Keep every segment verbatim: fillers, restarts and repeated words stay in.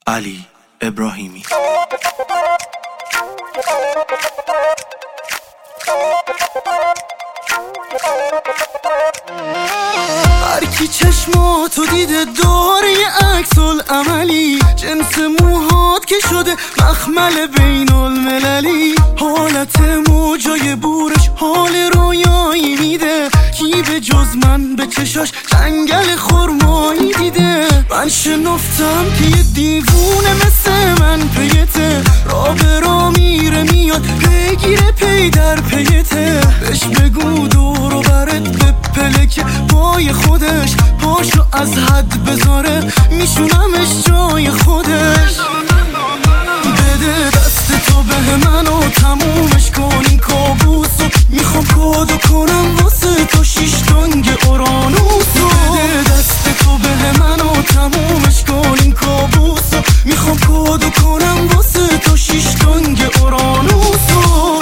علی ابراهیمی. هر کی چشماتو دیده داره یه عکس العملی، جنس موهات که شده مخمل بین المللی، حالت موجای بورش حال رویایی میده، کی به جز من به چشاش جنگل خرمایی دیده. من شنفتم که یه دیوونه مثل من پیته، را به را میره میاد بگیره پی در پیته، بهش بگو دور و برت بپله که پای خودش پاشو از حد بذاره میشونمش جای خودش. بده دست تو به من و تمومش کن این کابوسو، میخوام کادو کنم واسه تو شیش تنگ اورانوسو. بده دست تو به من و تمومش کن این کابوسو، میخوام کادو کنم واسه تو شیش تنگ اورانوسو.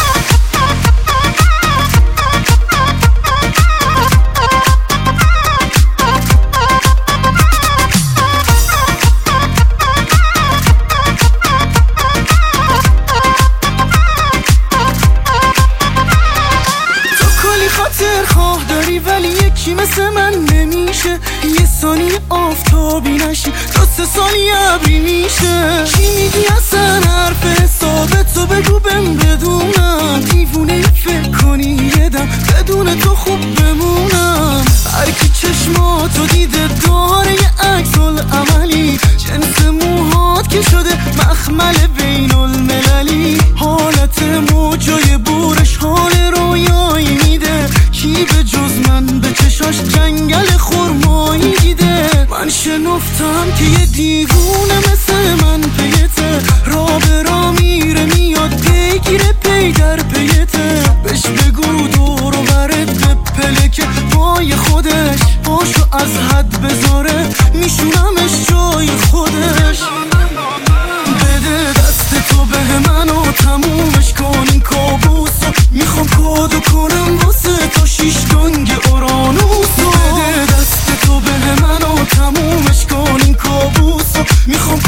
خاطر خواه داری ولی یکی مثل من نمیشه، یه ثانیه آفتابی نشی تا سه ثانیه ابری میشه. چی میگی اصلا حرف حسابتو بگو بهم بدونم، دیوونه فکر کنی یه دم بدون تو خوب بمونم. هر کی چشماتو دیده داره یه عکس العملی، جنس موهات که شده مخمل بین المللی، حالت موجای بورش حال رویایی میده، کی به جز من به چشاش جنگل خرمایی دیده. من شنفتم که یه دیوونه مثل من پیته، را به را میره میاد بگیره پی در پیته، بهش بگو دور و برت بپله که پای خودش پاشو از حد بذاره میشونمش جای خودش. بده دست تو به من و تمومش کن این کابوسو، میخوام کادو کنم واسه تو شیش تنگ اورانوسو. بده دست تو به من و تمومش کن این کابوسو، میخوام